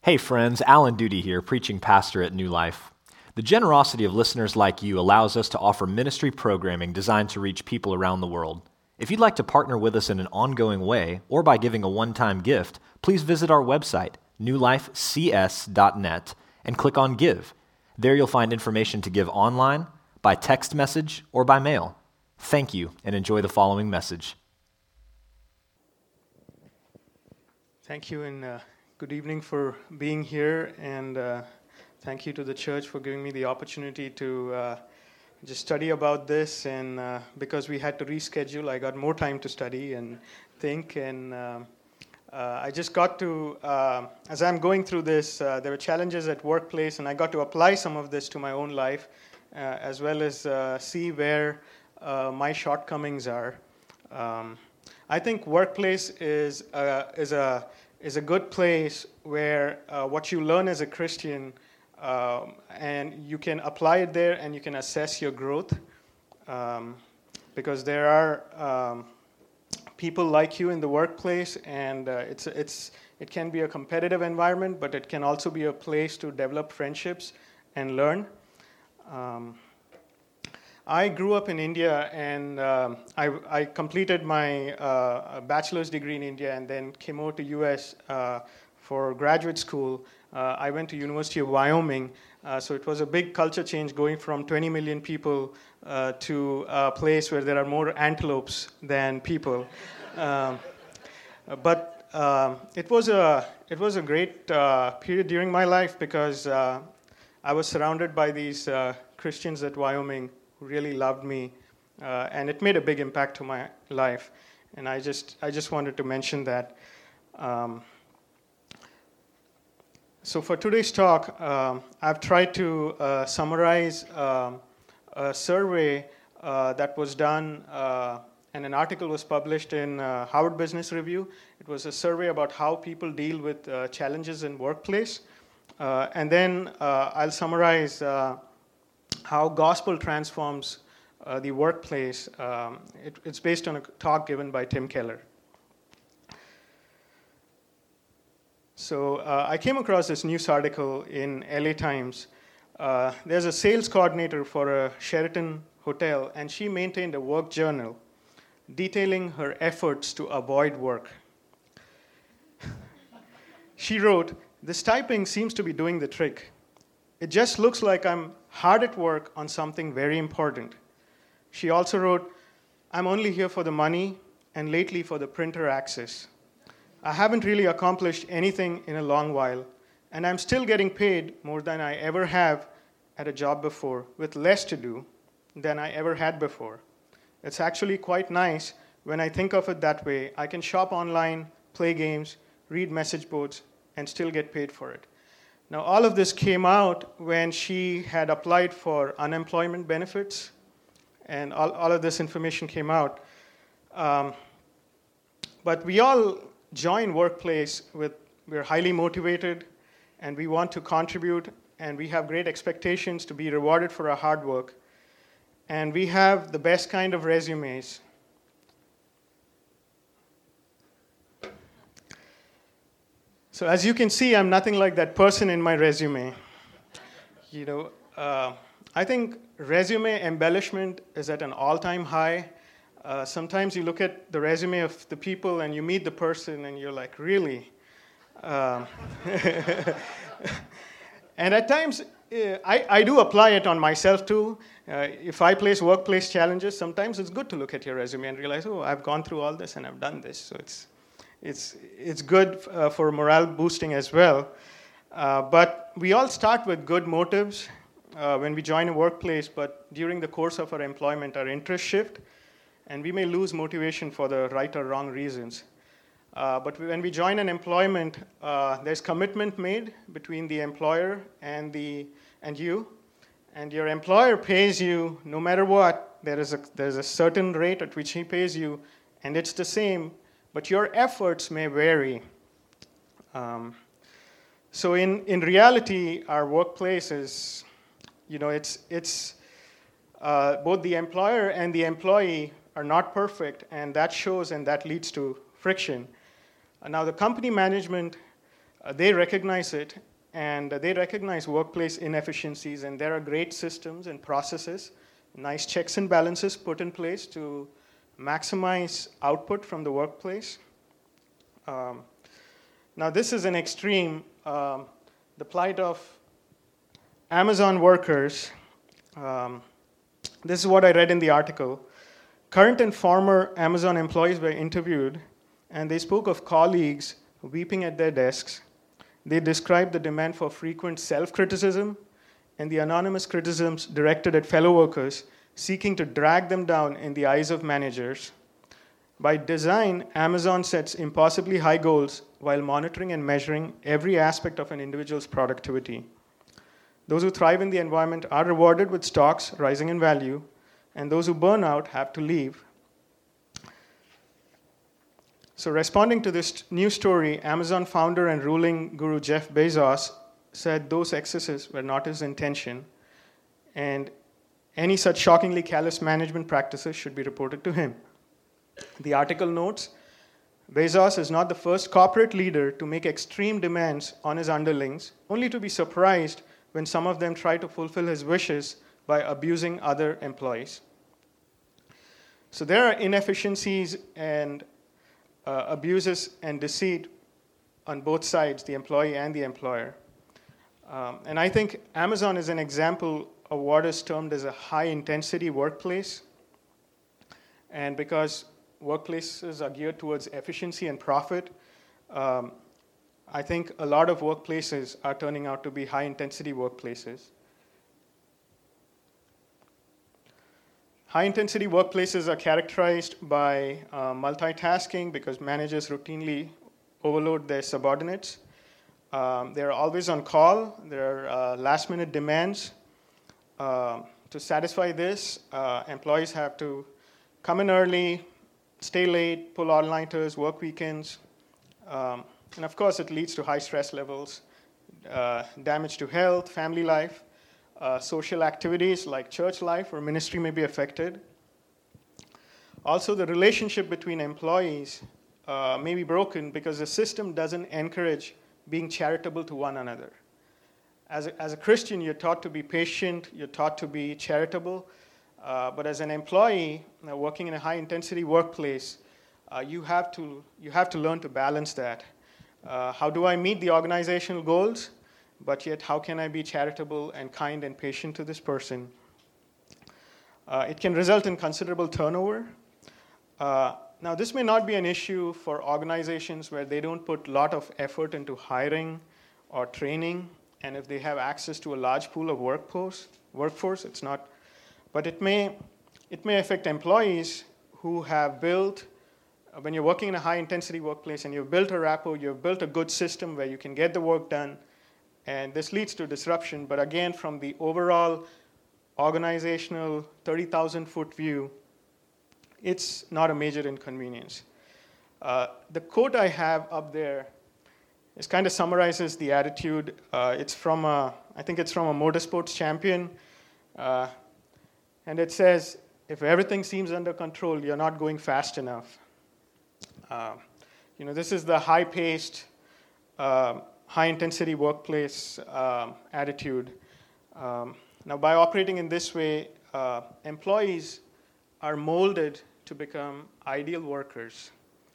Hey friends, Alan Duty here, preaching pastor at New Life. The generosity of listeners like you allows us to offer ministry programming designed to reach people around the world. If you'd like to partner with us in an ongoing way or by giving a one-time gift, please visit our website, newlifecs.net, and click on Give. There you'll find information to give online, by text message, or by mail. Thank you, and enjoy the following message. Thank you, and good evening for being here, and thank you to the church for giving me the opportunity to just study about this. And because we had to reschedule, I got more time to study and think. And I just got to, as I'm going through this, there were challenges at workplace, and I got to apply some of this to my own life, as well as see where my shortcomings are. I think workplace is a good place where what you learn as a Christian, and you can apply it there and you can assess your growth, because there are people like you in the workplace, and it can be a competitive environment, but it can also be a place to develop friendships and learn. I grew up in India, and I completed my bachelor's degree in India and then came over to U.S. For graduate school. I went to University of Wyoming, so it was a big culture change going from 20 million people to a place where there are more antelopes than people. But it was a great period during my life, because I was surrounded by these Christians at Wyoming who really loved me, and it made a big impact to my life. And I just wanted to mention that. So for today's talk, I've tried to summarize a survey that was done, and an article was published in Harvard Business Review. It was a survey about how people deal with challenges in workplace. And then I'll summarize how gospel transforms the workplace. It's based on a talk given by Tim Keller. So I came across this news article in LA Times. There's a sales coordinator for a Sheraton hotel, and she maintained a work journal detailing her efforts to avoid work. She wrote, "This typing seems to be doing the trick. It just looks like I'm hard at work on something very important." She also wrote, "I'm only here for the money and lately for the printer access. I haven't really accomplished anything in a long while, and I'm still getting paid more than I ever have at a job before, with less to do than I ever had before. It's actually quite nice when I think of it that way. I can shop online, play games, read message boards, and still get paid for it." Now, all of this came out when she had applied for unemployment benefits, and all of this information came out. But we all join workplace we're highly motivated, and we want to contribute, and we have great expectations to be rewarded for our hard work, and we have the best kind of resumes. So as you can see, I'm nothing like that person in my resume. I think resume embellishment is at an all-time high. Sometimes you look at the resume of the people and you meet the person and you're like, really? And at times, I do apply it on myself too. If I place workplace challenges, sometimes it's good to look at your resume and realize, oh, I've gone through all this and I've done this. So it's good for morale boosting as well. But we all start with good motives when we join a workplace, but during the course of our employment, our interests shift, and we may lose motivation for the right or wrong reasons. But when we join an employment, there's commitment made between the employer and you, and your employer pays you no matter what. There's a certain rate at which he pays you, and it's the same, but your efforts may vary. So in reality, our workplace is, it's both the employer and the employee are not perfect, and that shows and that leads to friction. Now, the company management They recognize it, and they recognize workplace inefficiencies, and there are great systems and processes, nice checks and balances put in place to maximize output from the workplace. Now, this is an extreme, the plight of Amazon workers. This is what I read in the article. Current and former Amazon employees were interviewed, and they spoke of colleagues weeping at their desks. They described the demand for frequent self-criticism and the anonymous criticisms directed at fellow workers, seeking to drag them down in the eyes of managers. By design, Amazon sets impossibly high goals while monitoring and measuring every aspect of an individual's productivity. Those who thrive in the environment are rewarded with stocks rising in value, and those who burn out have to leave. So, responding to this new story, Amazon founder and ruling guru Jeff Bezos said those excesses were not his intention, and any such shockingly callous management practices should be reported to him. The article notes, Bezos is not the first corporate leader to make extreme demands on his underlings, only to be surprised when some of them try to fulfill his wishes by abusing other employees. So there are inefficiencies and abuses and deceit on both sides, the employee and the employer. And I think Amazon is an example of what is termed as a high-intensity workplace. And because workplaces are geared towards efficiency and profit, I think a lot of workplaces are turning out to be high-intensity workplaces. High-intensity workplaces are characterized by multitasking because managers routinely overload their subordinates. They're always on call. There are last-minute demands. To satisfy this, employees have to come in early, stay late, pull all-nighters, work weekends. And of course, it leads to high stress levels, damage to health, family life. Social activities like church life or ministry may be affected. Also, the relationship between employees may be broken because the system doesn't encourage being charitable to one another. As a Christian, you're taught to be patient, you're taught to be charitable, but as an employee working in a high-intensity workplace, you have to learn to balance that. How do I meet the organizational goals? But yet, how can I be charitable and kind and patient to this person? It can result in considerable turnover. Now, this may not be an issue for organizations where they don't put a lot of effort into hiring or training, and if they have access to a large pool of workforce, it's not. But it may affect employees who have built, when you're working in a high-intensity workplace and you've built a rapport, you've built a good system where you can get the work done, and this leads to disruption. But again, from the overall organizational 30,000-foot view, it's not a major inconvenience. The quote I have up there is kind of summarizes the attitude. It's from I think it's from a motorsports champion, and it says, "If everything seems under control, you're not going fast enough." This is the high-paced, high-intensity workplace attitude. Now, by operating in this way, employees are molded to become ideal workers.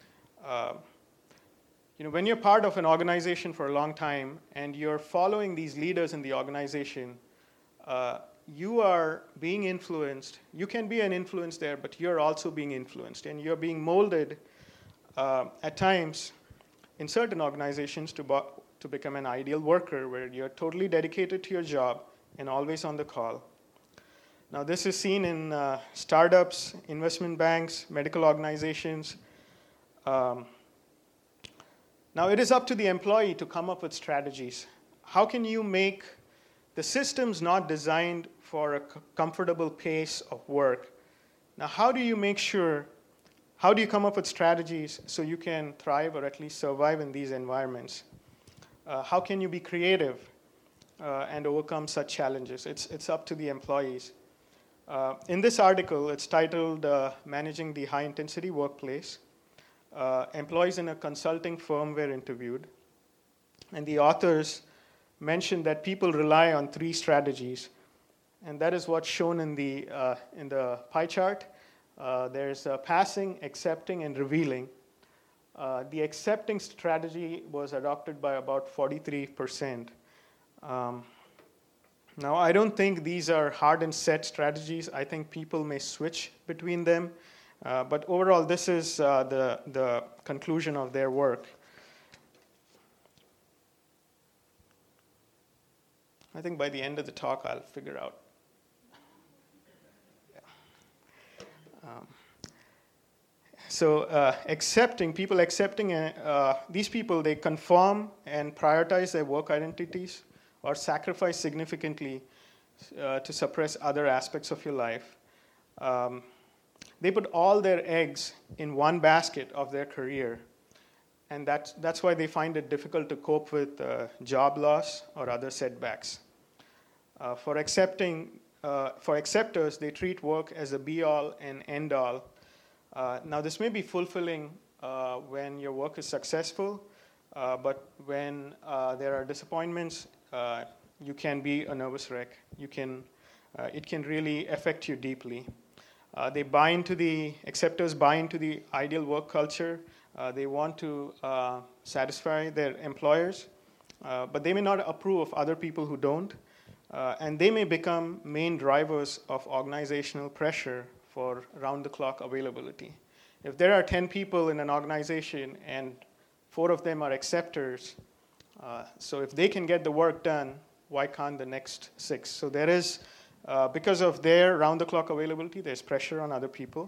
When you're part of an organization for a long time and you're following these leaders in the organization, you are being influenced. You can be an influence there, but you're also being influenced, and you're being molded at times in certain organizations to become an ideal worker where you're totally dedicated to your job and always on the call. Now, this is seen in startups, investment banks, medical organizations. Now, it is up to the employee to come up with strategies. How can you make the systems not designed for a comfortable pace of work? Now, how do you come up with strategies so you can thrive or at least survive in these environments? How can you be creative and overcome such challenges? It's up to the employees. In this article, it's titled Managing the High-Intensity Workplace. Employees in a consulting firm were interviewed. And the authors mentioned that people rely on 3 strategies, and that is what's shown in the pie chart. There's passing, accepting, and revealing. The accepting strategy was adopted by about 43%. Now, I don't think these are hard and set strategies. I think people may switch between them. But overall, this is the conclusion of their work. I think by the end of the talk, I'll figure out. People accepting, these people, they conform and prioritize their work identities or sacrifice significantly to suppress other aspects of your life. They put all their eggs in one basket of their career, and that's why they find it difficult to cope with job loss or other setbacks. For acceptors, they treat work as a be-all and end-all. Now, this may be fulfilling when your work is successful, but when there are disappointments, you can be a nervous wreck. It can really affect you deeply. Acceptors buy into the ideal work culture. They want to satisfy their employers, but they may not approve of other people who don't. And they may become main drivers of organizational pressure for round-the-clock availability. If there are 10 people in an organization and 4 of them are acceptors, so if they can get the work done, why can't the next 6? So there is, because of their round-the-clock availability, there's pressure on other people.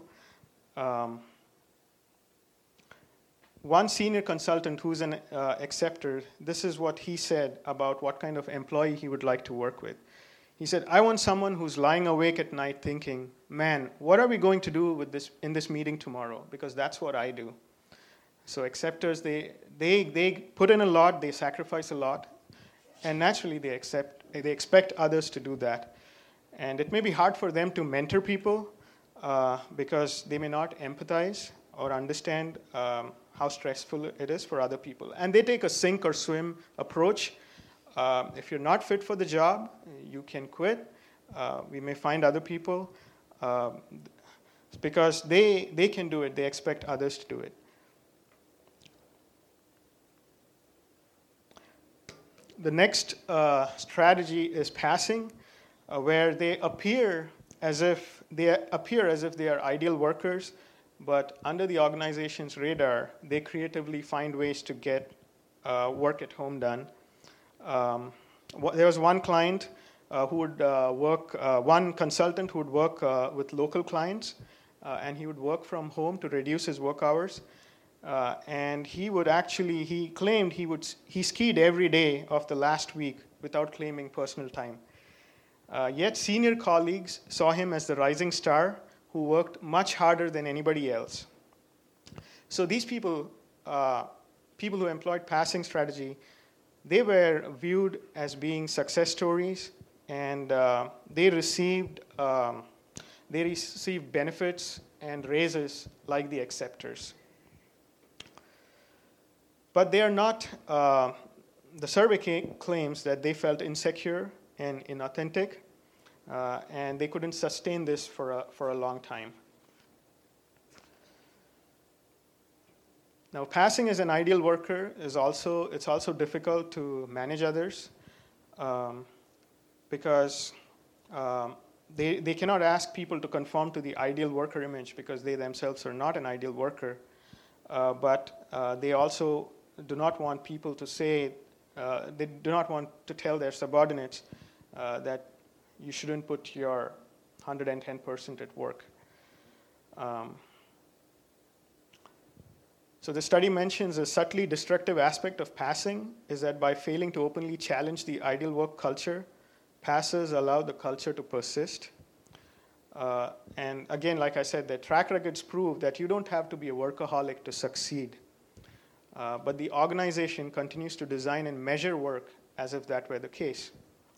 One senior consultant who's an acceptor, this is what he said about what kind of employee he would like to work with. He said, I want someone who's lying awake at night thinking, man, what are we going to do with this in this meeting tomorrow? Because that's what I do. So acceptors, they put in a lot, they sacrifice a lot, and naturally they expect others to do that. And it may be hard for them to mentor people because they may not empathize or understand how stressful it is for other people. And they take a sink or swim approach. If you're not fit for the job, you can quit. We may find other people. Because they can do it, they expect others to do it. The next strategy is passing, where they appear as if they are ideal workers, but under the organization's radar, they creatively find ways to get work at home done. There was one client who would one consultant who would work with local clients, and he would work from home to reduce his work hours. And he claimed he skied every day of the last week without claiming personal time. Yet senior colleagues saw him as the rising star who worked much harder than anybody else. So these people who employed passing strategy, they were viewed as being success stories, and they received benefits and raises like the acceptors. But they are not, the survey claims that they felt insecure and inauthentic, and they couldn't sustain this for a long time. Now, passing as an ideal worker it's also difficult to manage others because they cannot ask people to conform to the ideal worker image because they themselves are not an ideal worker. But they also do not want people to say, they do not want to tell their subordinates that you shouldn't put your 110% at work. So the study mentions a subtly destructive aspect of passing is that by failing to openly challenge the ideal work culture, passers allow the culture to persist. And again, like I said, the track records prove that you don't have to be a workaholic to succeed. But the organization continues to design and measure work as if that were the case.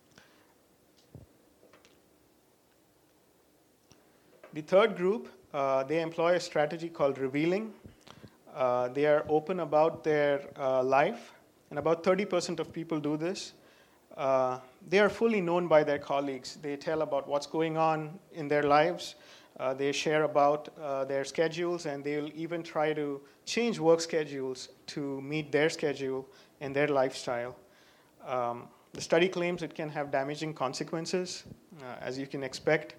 The third group, they employ a strategy called revealing. They are open about their life, and about 30% of people do this. They are fully known by their colleagues. They tell about what's going on in their lives. They share about their schedules, and they'll even try to change work schedules to meet their schedule and their lifestyle. The study claims it can have damaging consequences, as you can expect.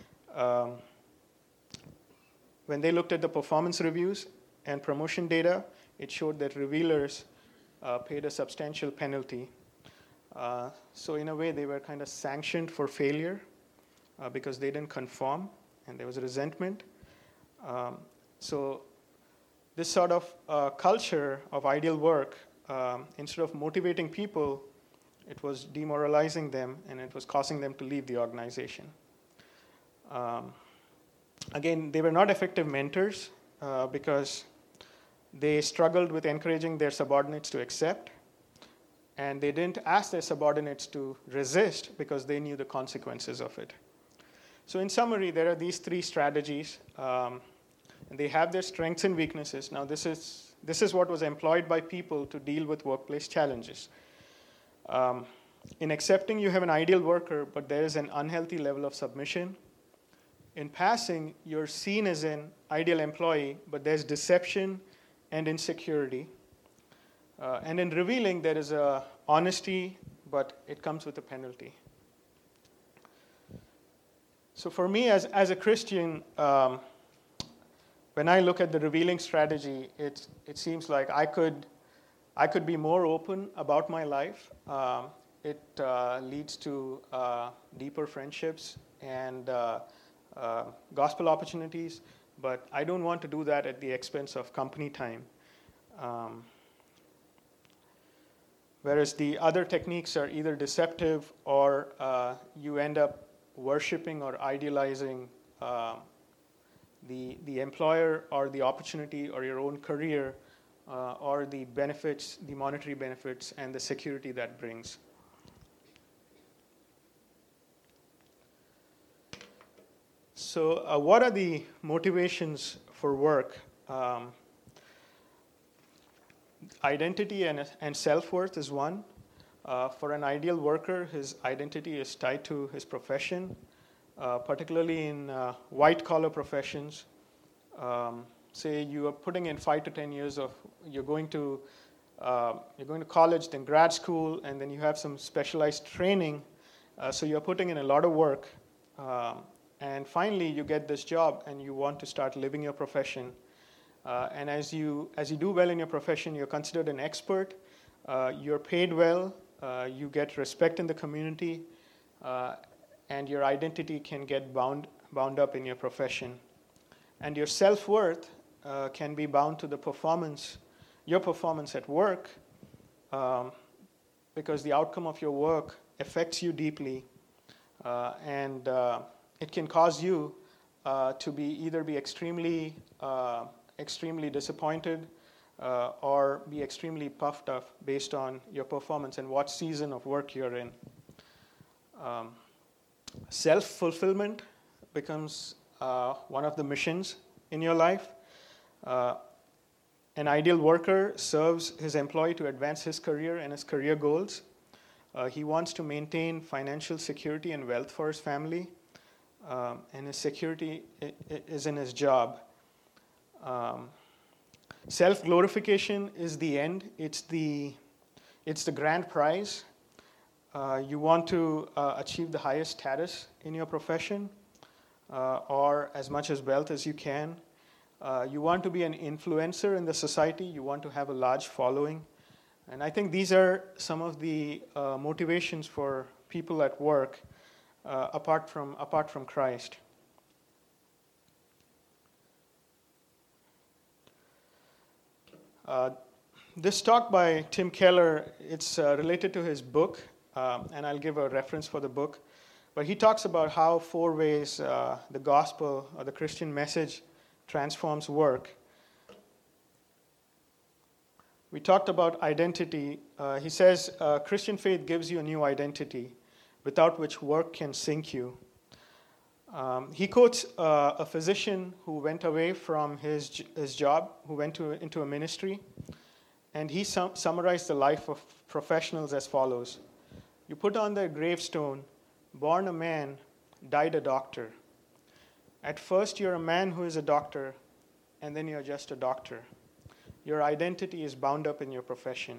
When they looked at the performance reviews and promotion data, it showed that revealers paid a substantial penalty. So in a way, they were kind of sanctioned for failure because they didn't conform, and there was resentment. So this sort of culture of ideal work, instead of motivating people, it was demoralizing them, and it was causing them to leave the organization. Again, they were not effective mentors because they struggled with encouraging their subordinates to accept, and they didn't ask their subordinates to resist because they knew the consequences of it. So in summary, there are these three strategies, and they have their strengths and weaknesses. Now, this is what was employed by people to deal with workplace challenges. In accepting, you have an ideal worker, but there is an unhealthy level of submission. In passing, you're seen as an ideal employee, but there's deception and insecurity. And in revealing, there is honesty, but it comes with a penalty. So for me, as a Christian, when I look at the revealing strategy, it seems like I could be more open about my life. It leads to deeper friendships and gospel opportunities, but I don't want to do that at the expense of company time. Whereas the other techniques are either deceptive or you end up worshiping or idealizing the employer or the opportunity or your own career or the benefits, the monetary benefits, and the security that brings. So what are the motivations for work? Identity and self-worth is one. For an ideal worker, his identity is tied to his profession, particularly in white-collar professions. Say you are putting in 5 to 10 years of you're going to college, then grad school, and then you have some specialized training. So you're putting in a lot of work, and finally you get this job, and you want to start living your profession. And as you do well in your profession, you're considered an expert. You're paid well. You get respect in the community, and your identity can get bound up in your profession. And your self-worth can be bound to your performance at work, because the outcome of your work affects you deeply, and it can cause you to either be extremely disappointed or be extremely puffed up based on your performance and what season of work you're in. Self-fulfillment becomes one of the missions in your life. An ideal worker serves his employee to advance his career and his career goals. He wants to maintain financial security and wealth for his family, and his security is in his job. Self-glorification is the end. It's the grand prize. You want to achieve the highest status in your profession, or as much as wealth as you can. You want to be an influencer in the society. You want to have a large following. And I think these are some of the motivations for people at work apart from Christ. This talk by Tim Keller, it's related to his book, and I'll give a reference for the book. But he talks about how 4 ways the gospel or the Christian message transforms work. We talked about identity. He says, Christian faith gives you a new identity, without which work can sink you. He quotes a physician who went away from his job, who went into a ministry, And he summarized the life of professionals as follows. You put on their gravestone, born a man, died a doctor. At first, you're a man who is a doctor, and then you're just a doctor. Your identity is bound up in your profession.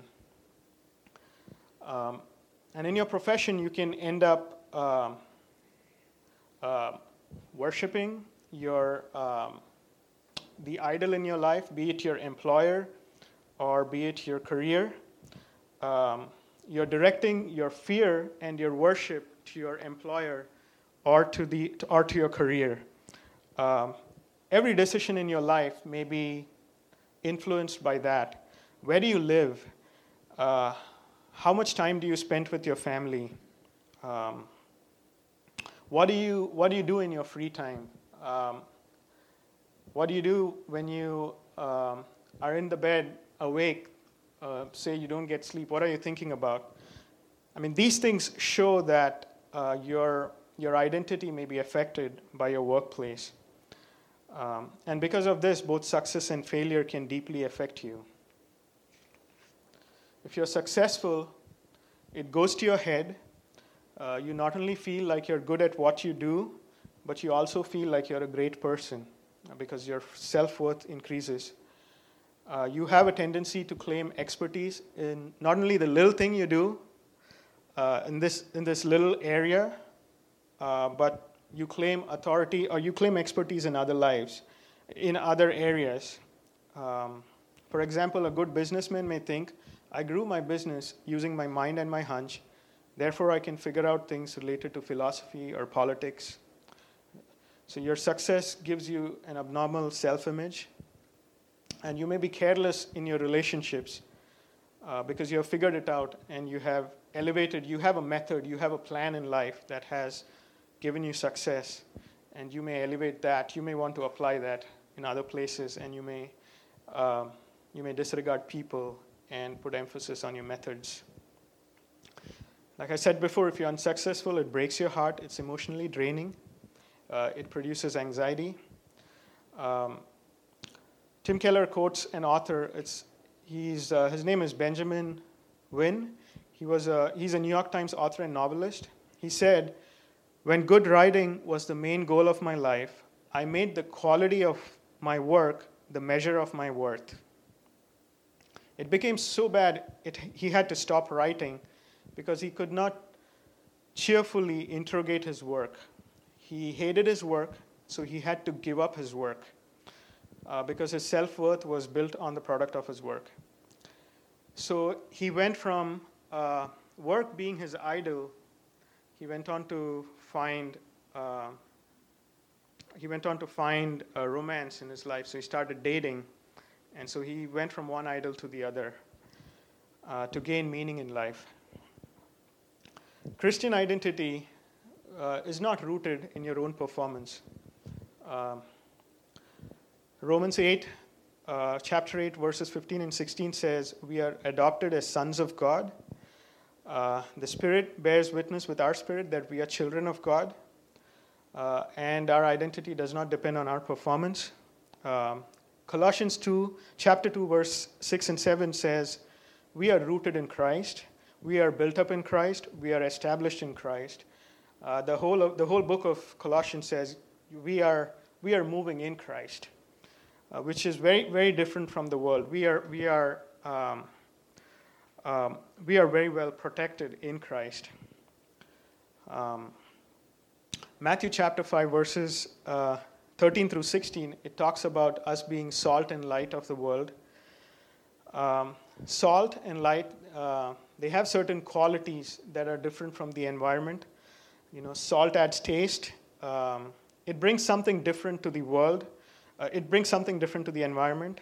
And in your profession, you can end up worshiping the idol in your life, be it your employer or be it your career. You're directing your fear and your worship to your employer or to your career. Every decision in your life may be influenced by that. Where do you live? How much time do you spend with your family? What do you do in your free time? What do you do when you are in the bed awake? Say you don't get sleep. What are you thinking about? I mean, these things show that your identity may be affected by your workplace. And because of this, both success and failure can deeply affect you. If you're successful, it goes to your head. You not only feel like you're good at what you do, but you also feel like you're a great person because your self-worth increases. You have a tendency to claim expertise in not only the little thing you do in this little area, but you claim authority or you claim expertise in other lives, in other areas. For example, a good businessman may think, I grew my business using my mind and my hunch, therefore I can figure out things related to philosophy or politics. So your success gives you an abnormal self-image, and you may be careless in your relationships because you have figured it out and you have elevated, you have a method, you have a plan in life that has given you success, and you may elevate that, you may want to apply that in other places, and you may disregard people and put emphasis on your methods. Like I said before, if you're unsuccessful, it breaks your heart, it's emotionally draining, it produces anxiety. Tim Keller quotes an author, his name is Benjamin Wynn. He's a New York Times author and novelist. He said, when good writing was the main goal of my life, I made the quality of my work the measure of my worth. It became so bad he had to stop writing because he could not cheerfully interrogate his work. He hated his work, so he had to give up his work because his self-worth was built on the product of his work. So he went from work being his idol, he went on to find a romance in his life. So he started dating, and so he went from one idol to the other to gain meaning in life. Christian identity is not rooted in your own performance. Romans 8, chapter 8, verses 15 and 16 says, we are adopted as sons of God. The Spirit bears witness with our spirit that we are children of God, and our identity does not depend on our performance. Colossians 2, chapter 2, verse 6 and 7 says, we are rooted in Christ, we are built up in Christ, we are established in Christ. The whole book of Colossians says we are moving in Christ, which is very, very different from the world. We are very well protected in Christ. Matthew chapter 5, verses 13 through 16, it talks about us being salt and light of the world. Salt and light, they have certain qualities that are different from the environment. Salt adds taste. It brings something different to the world. It brings something different to the environment.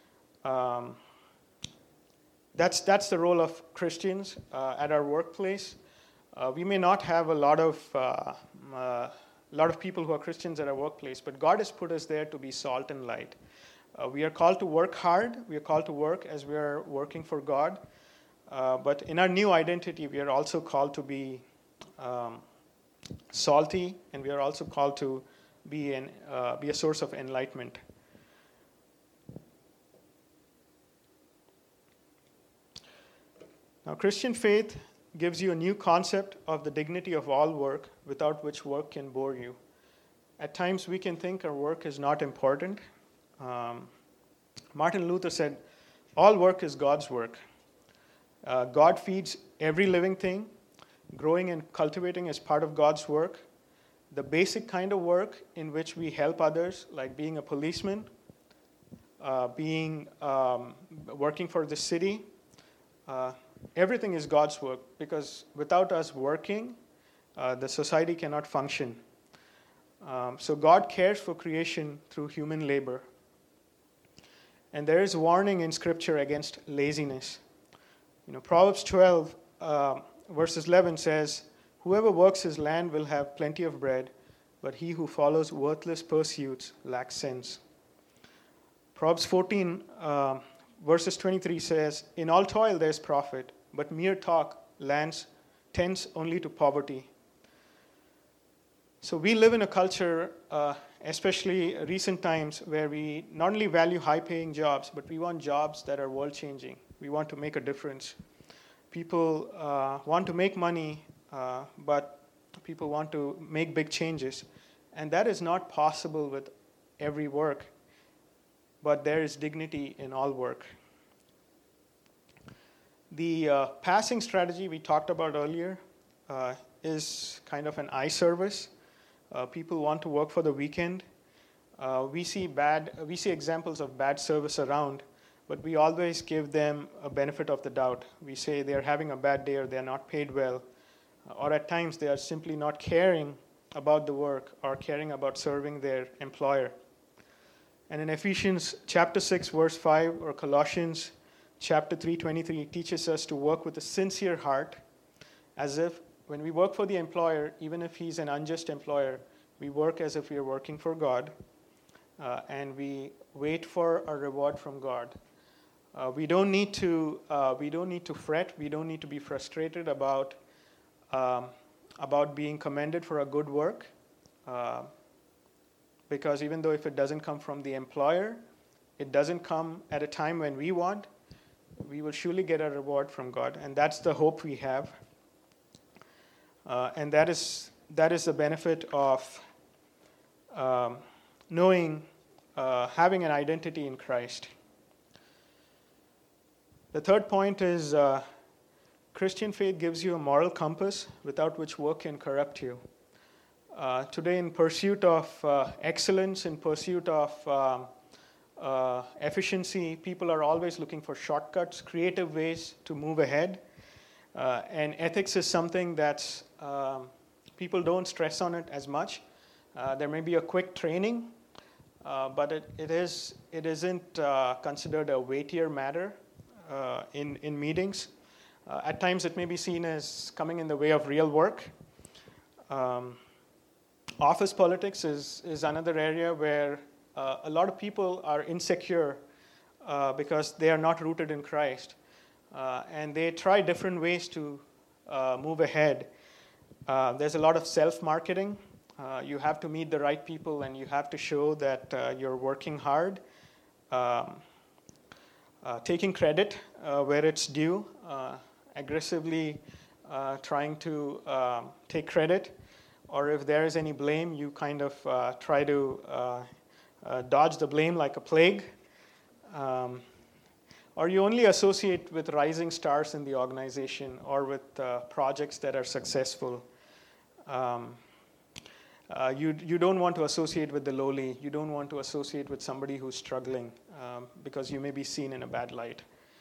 That's the role of Christians at our workplace. We may not have a lot of people who are Christians at our workplace, but God has put us there to be salt and light. We are called to work hard. We are called to work as we are working for God. But in our new identity, we are also called to be salty, and we are also called to be a source of enlightenment. Now, Christian faith gives you a new concept of the dignity of all work, without which work can bore you. At times, we can think our work is not important. Martin Luther said, all work is God's work. God feeds every living thing. Growing and cultivating is part of God's work. The basic kind of work in which we help others, like being a policeman, working for the city, everything is God's work, because without us working, the society cannot function. So God cares for creation through human labor. And there is warning in Scripture against laziness. Proverbs 12, verses 11 says, whoever works his land will have plenty of bread, but he who follows worthless pursuits lacks sense. Proverbs 14, verses 23 says, in all toil there is profit, but mere talk tends only to poverty. So we live in a culture, especially recent times, where we not only value high-paying jobs, but we want jobs that are world-changing. We want to make a difference. People want to make money, but people want to make big changes. And that is not possible with every work, but there is dignity in all work. The passing strategy we talked about earlier is kind of an eye service. People want to work for the weekend. We see examples of bad service around, but we always give them a benefit of the doubt. We say they're having a bad day, or they're not paid well, or at times they are simply not caring about the work or caring about serving their employer. And in Ephesians chapter 6, verse 5, or Colossians chapter 3:23, teaches us to work with a sincere heart, as if when we work for the employer, even if he's an unjust employer, we work as if we are working for God, and we wait for a reward from God. We don't need to fret. We don't need to be frustrated about being commended for a good work, because even though if it doesn't come from the employer, it doesn't come at a time when we want, we will surely get a reward from God, and that's the hope we have. And that is the benefit of having an identity in Christ. The third point is Christian faith gives you a moral compass without which work can corrupt you. Today, in pursuit of excellence, in pursuit of efficiency, people are always looking for shortcuts, creative ways to move ahead. And ethics is something that's people don't stress on it as much. There may be a quick training, but it isn't considered a weightier matter in meetings. At times, it may be seen as coming in the way of real work. Office politics is another area where a lot of people are insecure because they are not rooted in Christ. And they try different ways to move ahead. There's a lot of self-marketing. You have to meet the right people, and you have to show that you're working hard, taking credit where it's due, aggressively trying to take credit, or if there is any blame, you kind of try to dodge the blame like a plague. Or you only associate with rising stars in the organization, or with projects that are successful. You don't want to associate with the lowly. You don't want to associate with somebody who's struggling, because you may be seen in a bad light.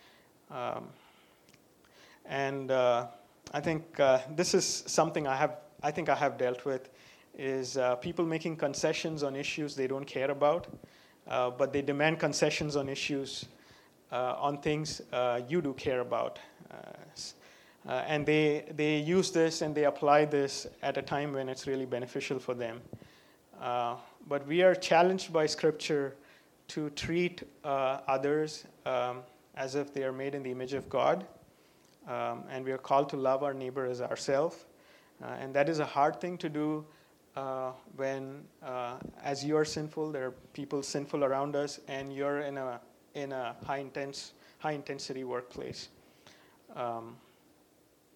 And I think this is something I have dealt with, is people making concessions on issues they don't care about, but they demand concessions on issues, on things you do care about. And they use this and they apply this at a time when it's really beneficial for them. But we are challenged by Scripture to treat others as if they are made in the image of God. And we are called to love our neighbor as ourselves. And that is a hard thing to do when, as you are sinful, there are people sinful around us, and you're in a high intensity workplace.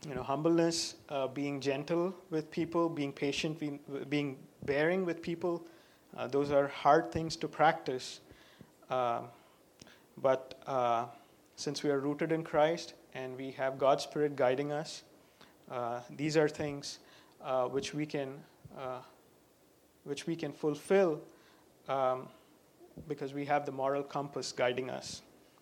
humbleness, being gentle with people, being patient, being bearing with people. Those are hard things to practice. But since we are rooted in Christ and we have God's Spirit guiding us, these are things which we can fulfill because we have the moral compass guiding us.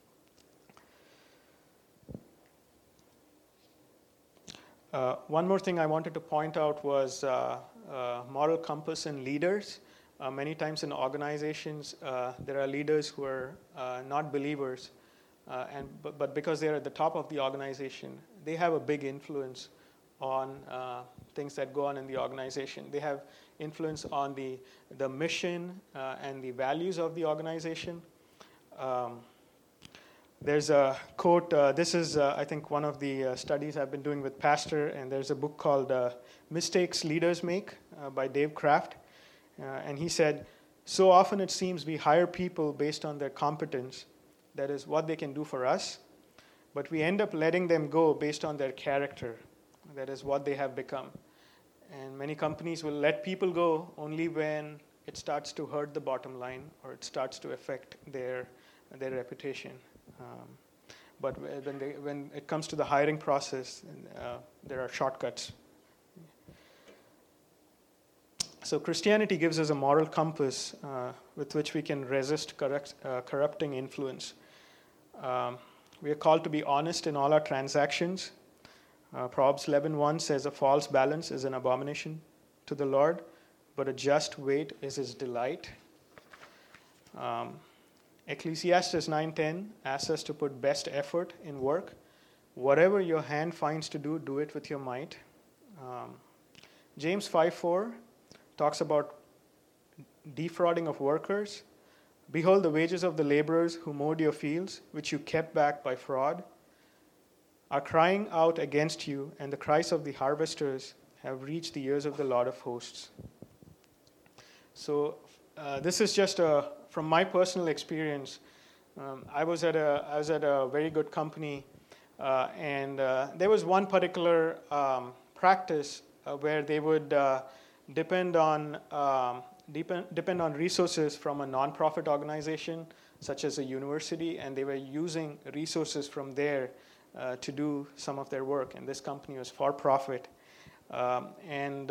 One more thing I wanted to point out was moral compass in leaders. Many times in organizations, there are leaders who are not believers, but because they're at the top of the organization, they have a big influence on things that go on in the organization. They have influence on the mission and the values of the organization. There's a quote, this is, I think, one of the studies I've been doing with Pastor, and there's a book called Mistakes Leaders Make by Dave Kraft. And he said, so often it seems we hire people based on their competence, that is what they can do for us, but we end up letting them go based on their character, that is what they have become. And many companies will let people go only when it starts to hurt the bottom line or it starts to affect their reputation. But when it comes to the hiring process, there are shortcuts. So Christianity gives us a moral compass with which we can resist corrupting influence. We are called to be honest in all our transactions. Proverbs 11:1 says, a false balance is an abomination to the Lord, but a just weight is his delight. Ecclesiastes 9:10 asks us to put best effort in work. Whatever your hand finds to do, do it with your might. James 5:4 talks about defrauding of workers. Behold, the wages of the laborers who mowed your fields, which you kept back by fraud, are crying out against you, and the cries of the harvesters have reached the ears of the Lord of hosts. So this is just from my personal experience. I was at a very good company, and there was one particular practice where they would depend on resources from a nonprofit organization, such as a university, and they were using resources from there to do some of their work. And this company was for profit, and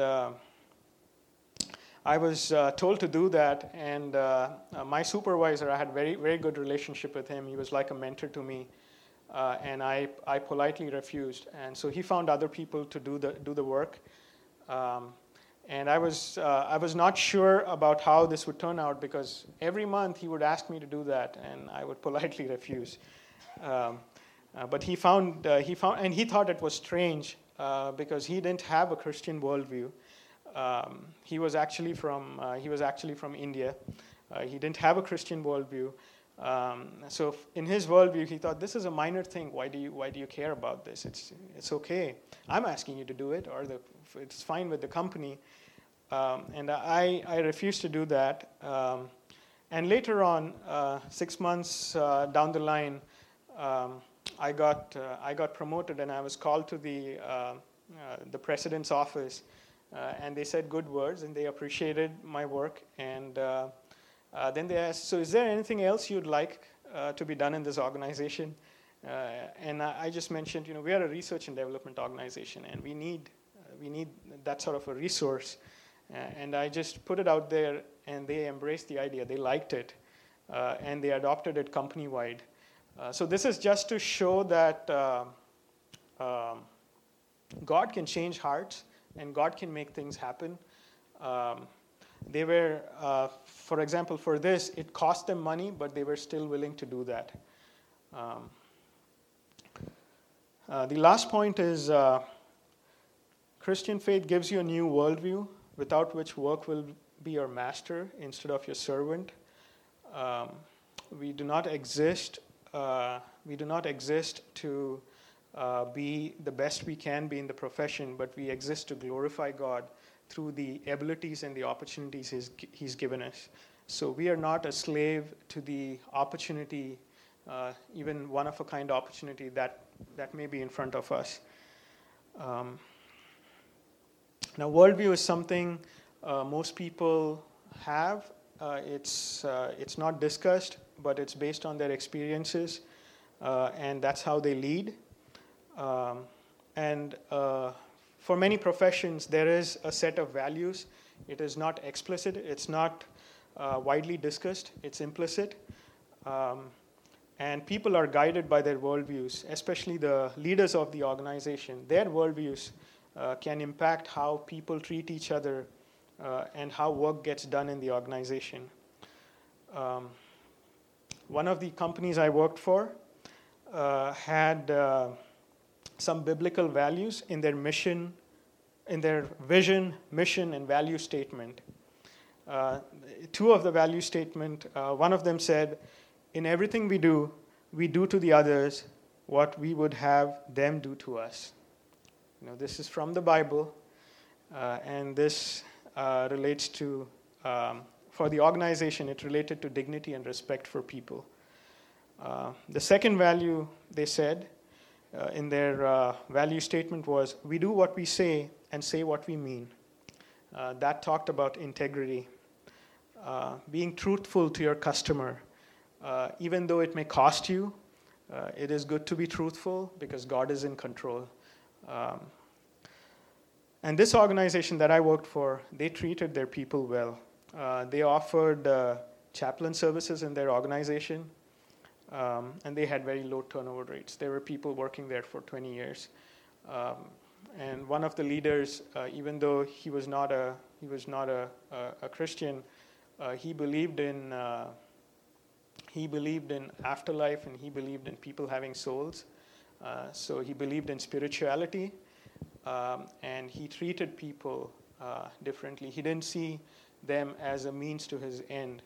I was told to do that. And my supervisor, I had very, very good relationship with him. He was like a mentor to me, and I politely refused. And so he found other people to do the work. And I was not sure about how this would turn out, because every month he would ask me to do that, and I would politely refuse. But he found, and he thought it was strange because he didn't have a Christian worldview. He was actually from India. He didn't have a Christian worldview. So in his worldview, he thought, this is a minor thing. Why do you care about this? It's okay. I'm asking you to do it, or it's fine with the company. And I refused to do that. And later on, 6 months down the line, I got promoted, and I was called to the president's office, and they said good words, and they appreciated my work. And then they asked, so is there anything else you'd like to be done in this organization? And I just mentioned, we are a research and development organization, and we need that sort of a resource. And I just put it out there, and they embraced the idea. They liked it, and they adopted it company-wide. So this is just to show that God can change hearts, and God can make things happen. They were, for example, for this, it cost them money, but they were still willing to do that. The last point is Christian faith gives you a new worldview, without which work will be your master instead of your servant. We do not exist to be the best we can be in the profession, but we exist to glorify God through the abilities and the opportunities He's given us. So we are not a slave to the opportunity, even one-of-a-kind opportunity that may be in front of us. Um, Now, worldview is something most people have. It's not discussed, but it's based on their experiences, and that's how they lead. Um, and for many professions, there is a set of values. It is not explicit. It's not widely discussed. It's implicit. Um, and people are guided by their worldviews, especially the leaders of the organization. Their worldviews can impact how people treat each other and how work gets done in the organization. One of the companies I worked for had some biblical values in their mission, in their vision, mission, and value statement. Two of the value statement, one of them said, in everything we do to the others what we would have them do to us. This is from the Bible, and this relates to, for the organization, it related to dignity and respect for people. The second value they said in their value statement was, we do what we say and say what we mean. That talked about integrity, being truthful to your customer. Even though it may cost you, it is good to be truthful because God is in control. And this organization that I worked for, they treated their people well. They offered chaplain services in their organization, and they had very low turnover rates. There were people working there for 20 years. And one of the leaders, even though he was not a Christian, he believed in afterlife, and he believed in people having souls. So he believed in spirituality, and he treated people differently. He didn't see them as a means to his end.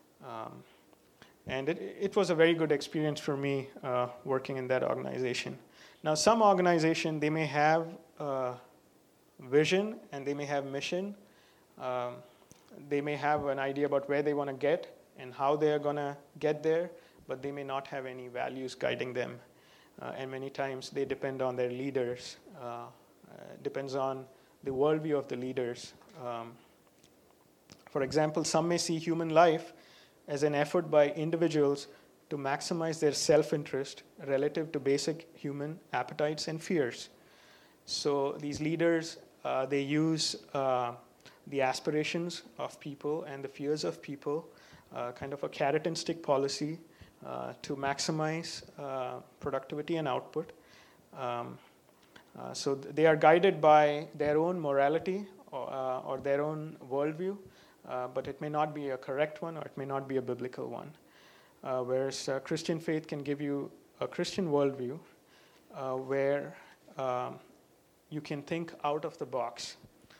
And it was a very good experience for me working in that organization. Now, some organization, they may have vision and they may have mission. They may have an idea about where they want to get and how they are going to get there, but they may not have any values guiding them. And many times they depend on their leaders. Depends on the worldview of the leaders. For example, some may see human life as an effort by individuals to maximize their self-interest relative to basic human appetites and fears. So these leaders, they use the aspirations of people and the fears of people, kind of a carrot and stick policy to maximize productivity and output. So they are guided by their own morality or their own worldview, but it may not be a correct one or it may not be a biblical one. Whereas Christian faith can give you a Christian worldview where you can think out of the box.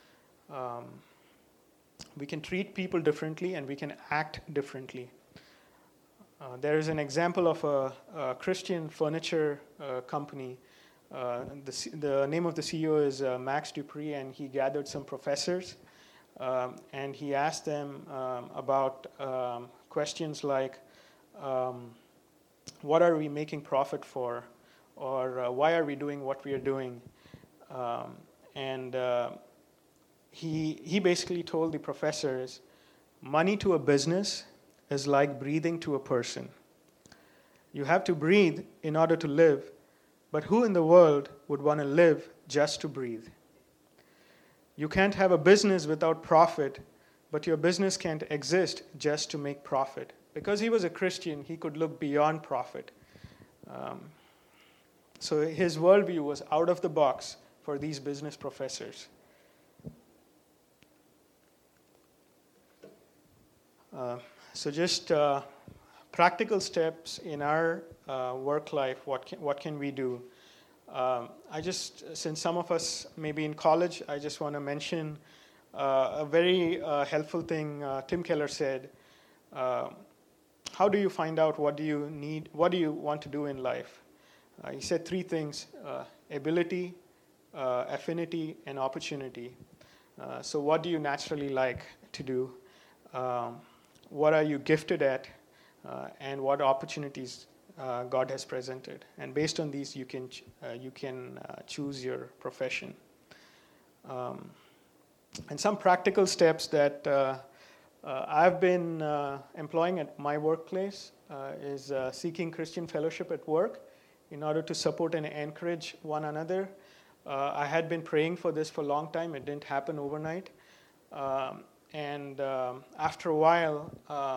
We can treat people differently and we can act differently. There is an example of a Christian furniture company. The name of the CEO is Max Dupree, and he gathered some professors and he asked them about questions like, what are we making profit for? Or why are we doing what we are doing? He basically told the professors, money to a business is like breathing to a person. You have to breathe in order to live, but who in the world would want to live just to breathe? You can't have a business without profit, but your business can't exist just to make profit. Because he was a Christian, he could look beyond profit. So his worldview was out of the box for these business professors. So just practical steps in our work life, what can we do? Since some of us may be in college, I just want to mention a very helpful thing Tim Keller said. How do you find out what do you need, what do you want to do in life? He said three things: ability, affinity, and opportunity. So what do you naturally like to do? What are you gifted at? And what opportunities God has presented. And based on these, you can choose your profession. And some practical steps that I've been employing at my workplace is seeking Christian fellowship at work in order to support and encourage one another. I had been praying for this for a long time. It didn't happen overnight. And after a while,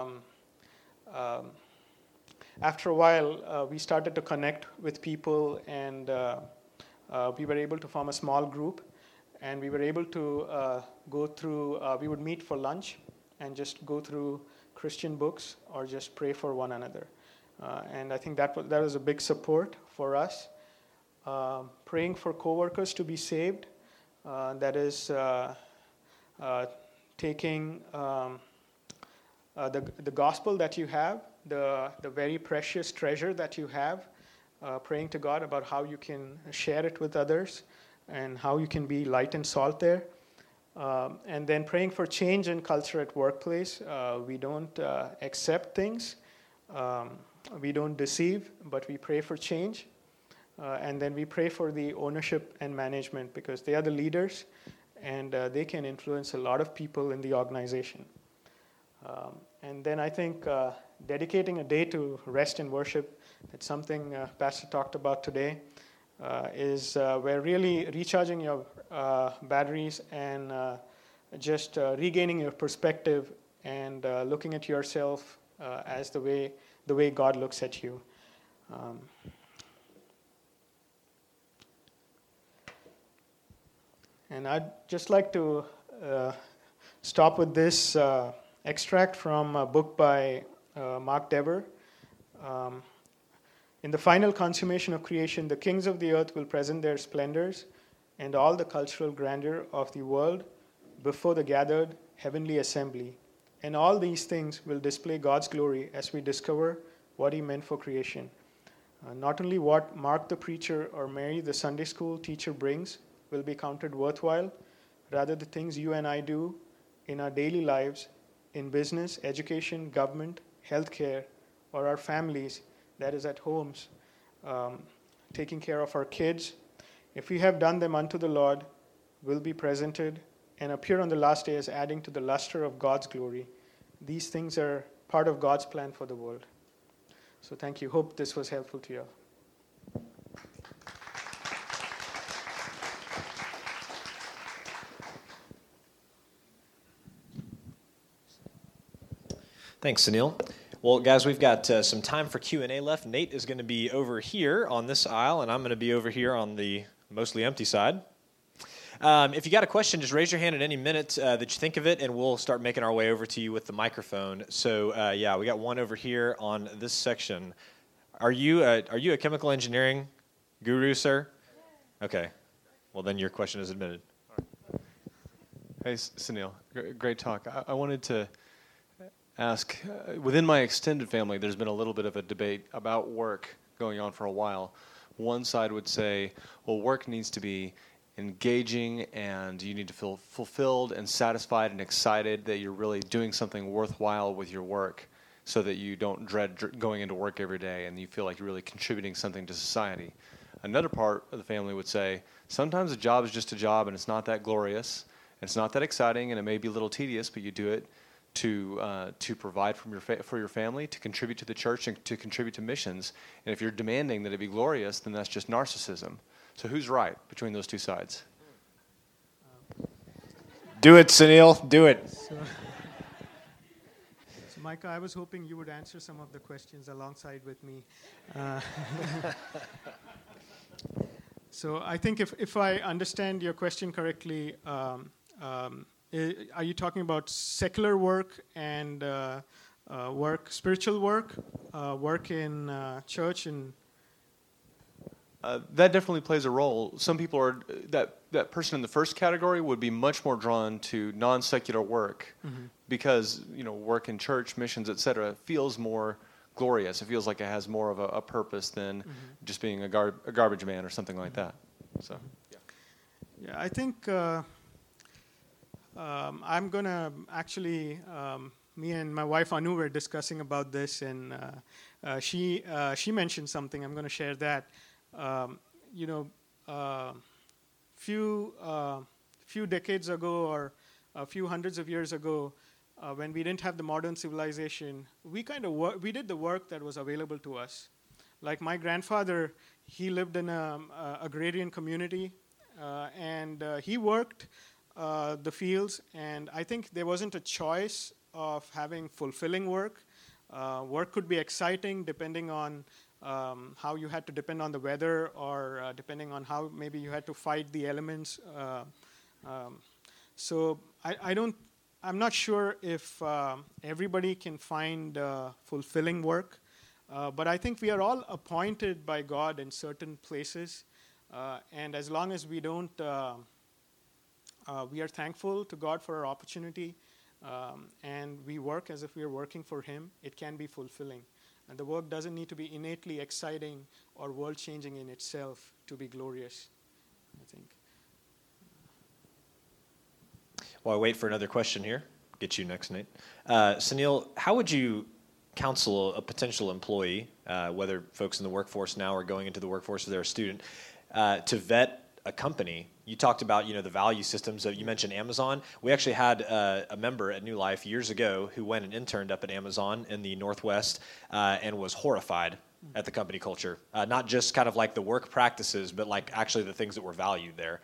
we started to connect with people, and we were able to form a small group. And we were able to go through, we would meet for lunch and just go through Christian books or just pray for one another. And I think that was a big support for us. Praying for coworkers to be saved, that is taking the gospel that you have, the very precious treasure that you have, praying to God about how you can share it with others and how you can be light and salt there. And then praying for change in culture at workplace. We don't accept things. We don't deceive, but we pray for change. And then we pray for the ownership and management, because they are the leaders and they can influence a lot of people in the organization. And then I think dedicating a day to rest and worship, that's something Pastor talked about today, is where really recharging your batteries and just regaining your perspective and looking at yourself as the way God looks at you. And I'd just like to stop with this extract from a book by Mark Dever. In the final consummation of creation, the kings of the earth will present their splendors and all the cultural grandeur of the world before the gathered heavenly assembly. And all these things will display God's glory as we discover what He meant for creation. Not only what Mark the preacher or Mary the Sunday school teacher brings will be counted worthwhile, rather the things you and I do in our daily lives, in business, education, government, healthcare, or our families, that is at homes, taking care of our kids. If we have done them unto the Lord, will be presented and appear on the last day as adding to the luster of God's glory. These things are part of God's plan for the world. So thank you. Hope this was helpful to you. Thanks, Sunil. Well, guys, we've got some time for Q&A left. Nate is going to be over here on this aisle, and I'm going to be over here on the mostly empty side. If you got a question, just raise your hand at any minute that you think of it, and we'll start making our way over to you with the microphone. So, we got one over here on this section. Are you a chemical engineering guru, sir? Okay. Well, then your question is admitted. Hey, Sunil, great talk. I wanted to ask, within my extended family, there's been a little bit of a debate about work going on for a while. One side would say, well, work needs to be engaging and you need to feel fulfilled and satisfied and excited that you're really doing something worthwhile with your work so that you don't dread going into work every day and you feel like you're really contributing something to society. Another part of the family would say, sometimes a job is just a job and it's not that glorious, and it's not that exciting, and it may be a little tedious, but you do it to provide for your family, to contribute to the church, and to contribute to missions. And if you're demanding that it be glorious, then that's just narcissism. So who's right between those two sides? Do it, Sunil. Do it. So Micah, I was hoping you would answer some of the questions alongside with me. So I think if I understand your question correctly, are you talking about secular work and spiritual work, work in church? And that definitely plays a role. Some people are that person in the first category would be much more drawn to non-secular work because work in church, missions, etc. feels more glorious. It feels like it has more of a purpose than just being a garbage man or something like that. So, I think I'm going to actually me and my wife Anu were discussing about this, and she mentioned something. I'm going to share that. You know, few decades ago, or a few hundreds of years ago, when we didn't have the modern civilization, we we did the work that was available to us. Like my grandfather, he lived in an agrarian community, and he worked the fields, and I think there wasn't a choice of having fulfilling work. Work could be exciting depending on how you had to depend on the weather, or depending on how maybe you had to fight the elements. So I'm not sure if everybody can find fulfilling work, but I think we are all appointed by God in certain places, and as long as we don't, we are thankful to God for our opportunity, and we work as if we are working for Him, it can be fulfilling. And the work doesn't need to be innately exciting or world-changing in itself to be glorious, I think. While I wait for another question here, get you next, Nate. Sunil, how would you counsel a potential employee, whether folks in the workforce now or going into the workforce or they're a student, to vet a company? You talked about, the value systems. You mentioned Amazon. We actually had a member at New Life years ago who went and interned up at Amazon in the Northwest and was horrified at the company culture. Not just kind of like the work practices, but like actually the things that were valued there.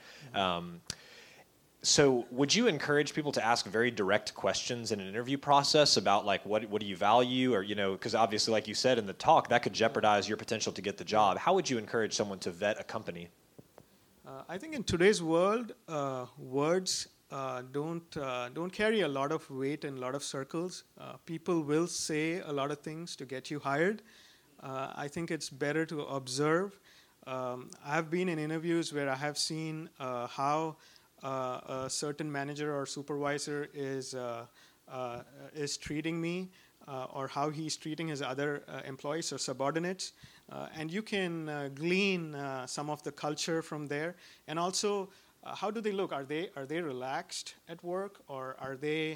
So would you encourage people to ask very direct questions in an interview process about like what do you value, or because obviously, like you said in the talk, that could jeopardize your potential to get the job. How would you encourage someone to vet a company? I think in today's world, words don't carry a lot of weight in a lot of circles. People will say a lot of things to get you hired. I think it's better to observe. I've been in interviews where I have seen how a certain manager or supervisor is treating me, or how he's treating his other employees or subordinates, and you can glean some of the culture from there. And also, how do they look? Are they relaxed at work, or do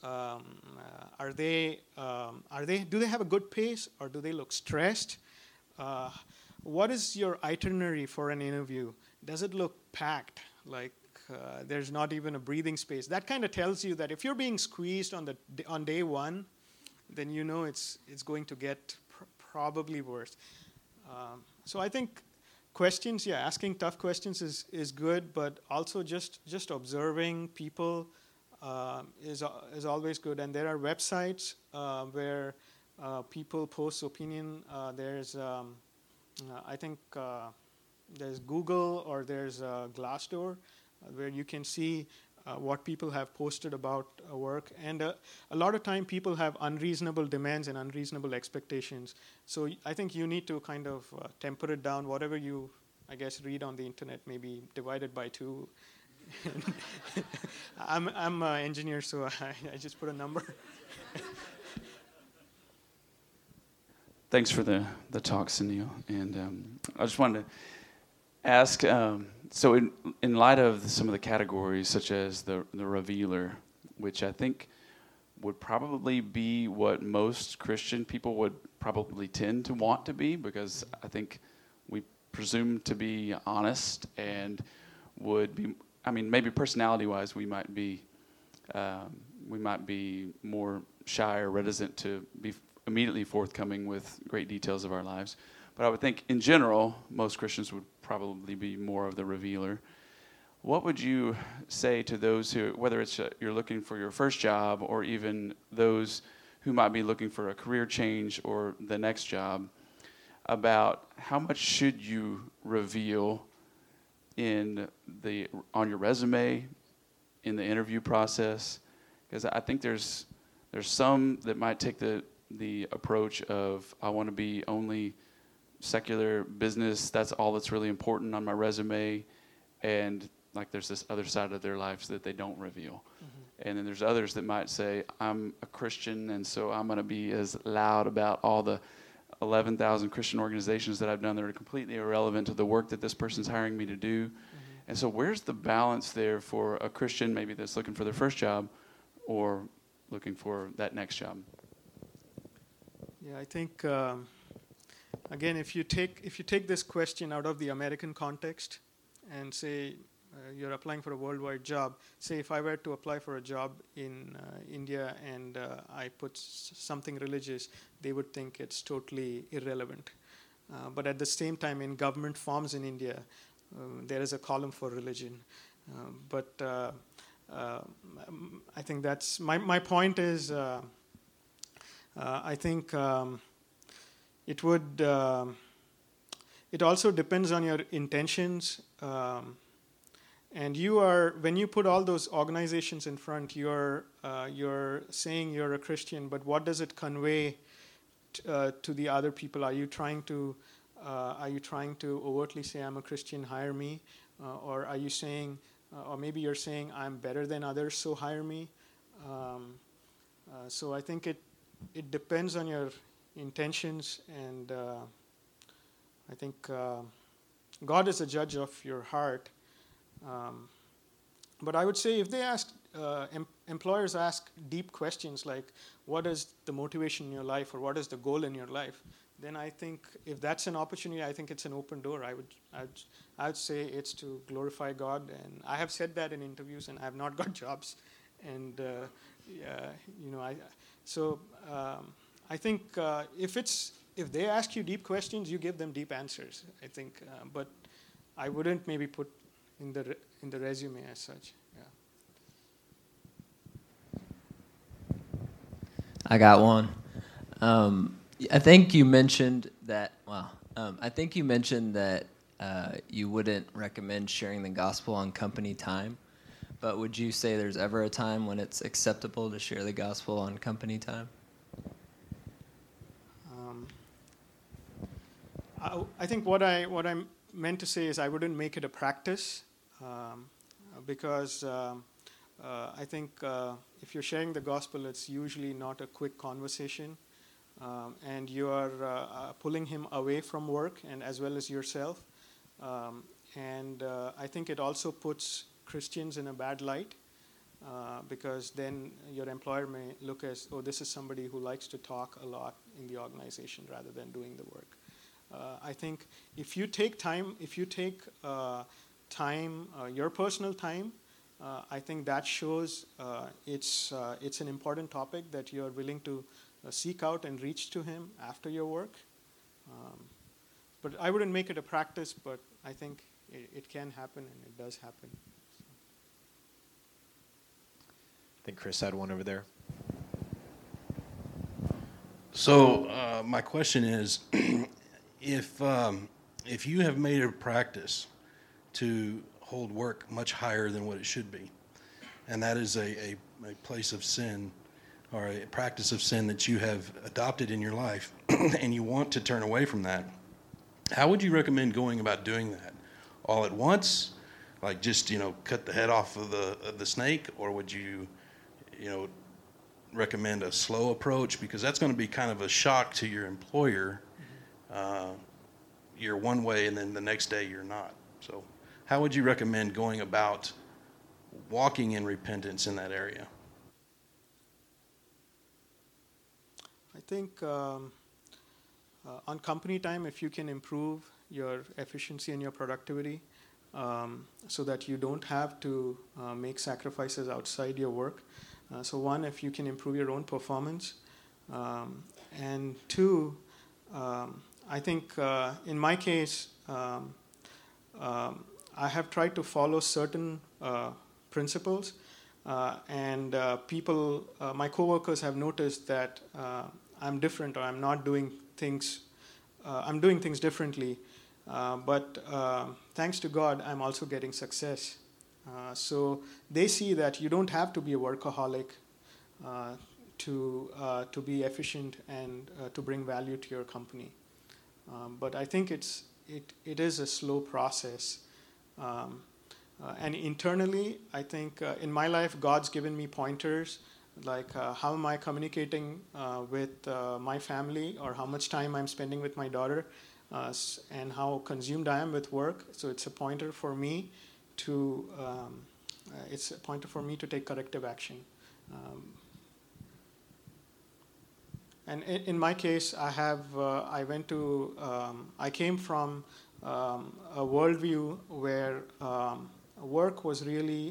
they have a good pace, or do they look stressed? What is your itinerary for an interview? Does it look packed? Like there's not even a breathing space. That kind of tells you that if you're being squeezed on day one, then it's going to get probably worse. So I think questions, asking tough questions is good, but also just observing people is always good. And there are websites where people post opinion. There's I think there's Google, or there's Glassdoor, where you can see what people have posted about work. And a lot of time people have unreasonable demands and unreasonable expectations. So I think you need to kind of temper it down. Whatever you, I guess, read on the internet, maybe divide it by 2. I'm an engineer, so I just put a number. Thanks for the talk, Sunil. And I just wanted to ask, so in light of some of the categories, such as the revealer, which I think would probably be what most Christian people would probably tend to want to be, because I think we presume to be honest and would be, maybe personality-wise, we might be more shy or reticent to be immediately forthcoming with great details of our lives. But I would think, in general, most Christians would probably be more of the revealer. What would you say to those who, whether it's you're looking for your first job, or even those who might be looking for a career change or the next job, about how much should you reveal on your resume, in the interview process? Because I think there's some that might take the approach of, I want to be only secular business, that's all that's really important on my resume, and like there's this other side of their lives that they don't reveal. Mm-hmm. And then there's others that might say, I'm a Christian, and so I'm going to be as loud about all the 11,000 Christian organizations that I've done that are completely irrelevant to the work that this person's hiring me to do. Mm-hmm. And so where's the balance there for a Christian maybe that's looking for their first job, or looking for that next job? Yeah, I think again, if you take this question out of the American context and say you're applying for a worldwide job, say if I were to apply for a job in India and I put something religious, they would think it's totally irrelevant. But at the same time, in government forms in India, there is a column for religion. But I think that's my point is I think it would it also depends on your intentions. And when you put all those organizations in front, you're saying you're a Christian, but what does it convey to the other people? Are you trying to overtly say I'm a Christian, hire me, or are you saying, or maybe you're saying I'm better than others, so hire me? So I think it depends on your intentions, and I think God is a judge of your heart. But I would say if they ask, employers ask deep questions like, what is the motivation in your life, or what is the goal in your life? Then I think if that's an opportunity, I think it's an open door. I would say it's to glorify God, and I have said that in interviews, and I have not got jobs, and I think if they ask you deep questions, you give them deep answers. I think, but I wouldn't maybe put in the resume as such. Yeah. I got one. I think you mentioned that. Wow. I think you mentioned that you wouldn't recommend sharing the gospel on company time. But would you say there's ever a time when it's acceptable to share the gospel on company time? I think what I meant to say is I wouldn't make it a practice, because I think if you're sharing the gospel, it's usually not a quick conversation, and you are pulling him away from work and as well as yourself. And I think it also puts Christians in a bad light, because then your employer may look as, oh, this is somebody who likes to talk a lot in the organization rather than doing the work. I think if you take time, your personal time, I think that shows it's an important topic that you are willing to seek out and reach to him after your work. But I wouldn't make it a practice, but I think it can happen, and it does happen. I think Chris had one over there. So my question is, if you have made it a practice to hold work much higher than what it should be, and that is a place of sin or a practice of sin that you have adopted in your life, and you want to turn away from that, how would you recommend going about doing that? All at once, like just cut the head off of the snake, or would you recommend a slow approach, because that's going to be kind of a shock to your employer. You're one way and then the next day you're not. So how would you recommend going about walking in repentance in that area? I think on company time, if you can improve your efficiency and your productivity, so that you don't have to make sacrifices outside your work. So one, if you can improve your own performance, and two, I think in my case, I have tried to follow certain principles, and people, my coworkers have noticed that I'm different, or I'm not doing things, I'm doing things differently, but thanks to God, I'm also getting success. So they see that you don't have to be a workaholic to be efficient and to bring value to your company. But I think it is a slow process. And internally, I think in my life, God's given me pointers, like how am I communicating with my family, or how much time I'm spending with my daughter, and how consumed I am with work. So it's a pointer for me to take corrective action. And in my case, I came from a worldview where work was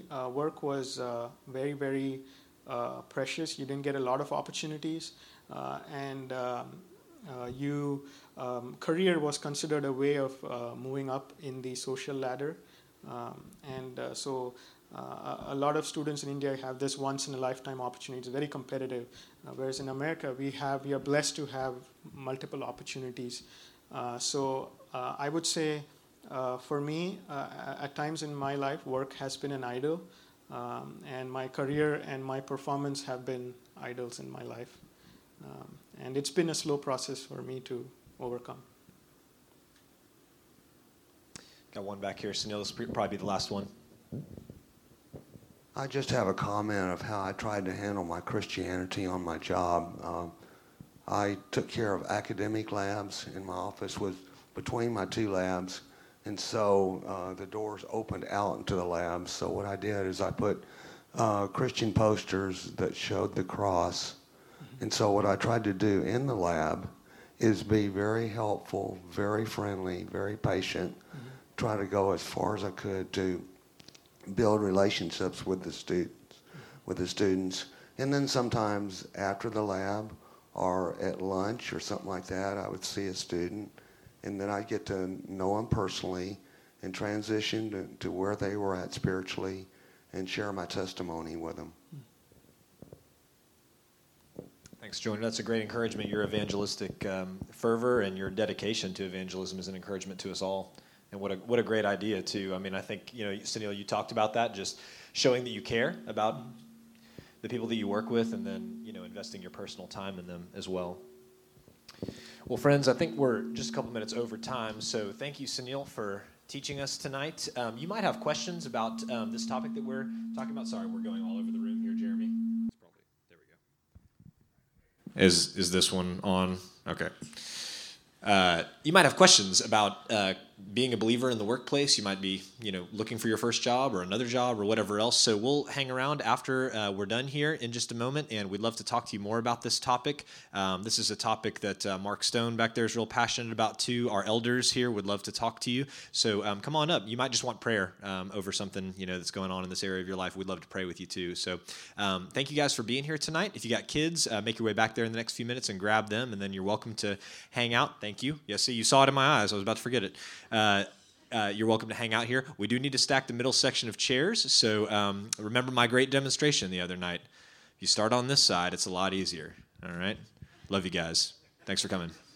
very, very precious. You didn't get a lot of opportunities, and career was considered a way of moving up in the social ladder. So a lot of students in India have this once-in-a-lifetime opportunity. It's very competitive, whereas in America we are blessed to have multiple opportunities. So I would say, for me, at times in my life, work has been an idol, and my career and my performance have been idols in my life. And it's been a slow process for me to overcome. Got one back here. Sunil, this will probably be the last one. I just have a comment of how I tried to handle my Christianity on my job. I took care of academic labs, and my office was between my two labs, and so the doors opened out into the labs. So what I did is I put Christian posters that showed the cross. And so what I tried to do in the lab is be very helpful, very friendly, very patient, try to go as far as I could to build relationships with the students. And then sometimes after the lab or at lunch or something like that, I would see a student, and then I'd get to know them personally and transition to where they were at spiritually and share my testimony with them. Thanks, Joyner. That's a great encouragement. Your evangelistic fervor and your dedication to evangelism is an encouragement to us all. And what a great idea, too. I mean, I think, Sunil, you talked about that, just showing that you care about the people that you work with, and then, investing your personal time in them as well. Well, friends, I think we're just a couple minutes over time, so thank you, Sunil, for teaching us tonight. You might have questions about this topic that we're talking about. Sorry, we're going all over the room here, Jeremy. There we go. Is this one on? Okay. You might have questions about being a believer in the workplace. You might be, looking for your first job or another job or whatever else. So we'll hang around after we're done here in just a moment, and we'd love to talk to you more about this topic. This is a topic that Mark Stone back there is real passionate about too. Our elders here would love to talk to you. So come on up. You might just want prayer over something that's going on in this area of your life. We'd love to pray with you too. So thank you guys for being here tonight. If you got kids, make your way back there in the next few minutes and grab them, and then you're welcome to hang out. Thank you. Yes, see, you saw it in my eyes. I was about to forget it. You're welcome to hang out here. We do need to stack the middle section of chairs, so remember my great demonstration the other night. If you start on this side, it's a lot easier. All right? Love you guys. Thanks for coming.